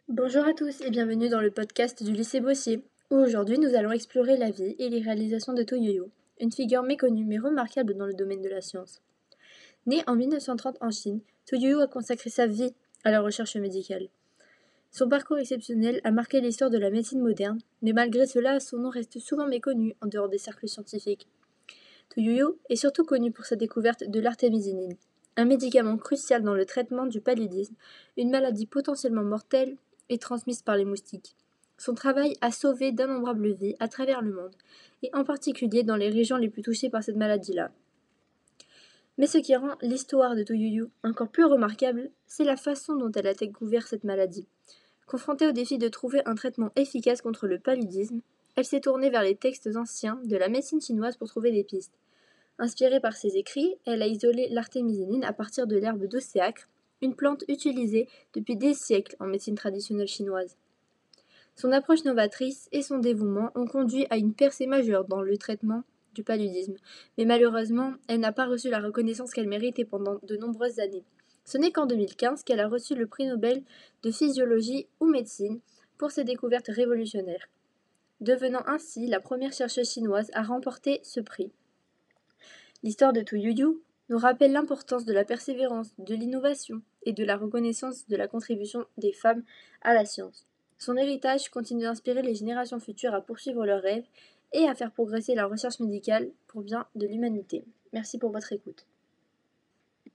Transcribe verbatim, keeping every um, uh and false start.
Bonjour à tous et bienvenue dans le podcast du lycée Bossier, où aujourd'hui nous allons explorer la vie et les réalisations de Toyoyo, une figure méconnue mais remarquable dans le domaine de la science. Né en mille neuf cent trente en Chine, Toyoyo a consacré sa vie à la recherche médicale. Son parcours exceptionnel a marqué l'histoire de la médecine moderne, mais malgré cela, son nom reste souvent méconnu en dehors des cercles scientifiques. Toyoyo est surtout connu pour sa découverte de l'artémisinine, un médicament crucial dans le traitement du paludisme, une maladie potentiellement mortelle et transmise par les moustiques. Son travail a sauvé d'innombrables vies à travers le monde, et en particulier dans les régions les plus touchées par cette maladie-là. Mais ce qui rend l'histoire de Toyoyo encore plus remarquable, c'est la façon dont elle a découvert cette maladie. Confrontée au défi de trouver un traitement efficace contre le paludisme, elle s'est tournée vers les textes anciens de la médecine chinoise pour trouver des pistes. Inspirée par ses écrits, elle a isolé l'artémisinine à partir de l'herbe d'océacre, une plante utilisée depuis des siècles en médecine traditionnelle chinoise. Son approche novatrice et son dévouement ont conduit à une percée majeure dans le traitement du paludisme, mais malheureusement, elle n'a pas reçu la reconnaissance qu'elle méritait pendant de nombreuses années. Ce n'est qu'en deux mille quinze qu'elle a reçu le prix Nobel de physiologie ou médecine pour ses découvertes révolutionnaires, devenant ainsi la première chercheuse chinoise à remporter ce prix. L'histoire de Toyoyo nous rappelle l'importance de la persévérance, de l'innovation et de la reconnaissance de la contribution des femmes à la science. Son héritage continue d'inspirer les générations futures à poursuivre leurs rêves et à faire progresser la recherche médicale pour bien de l'humanité. Merci pour votre écoute.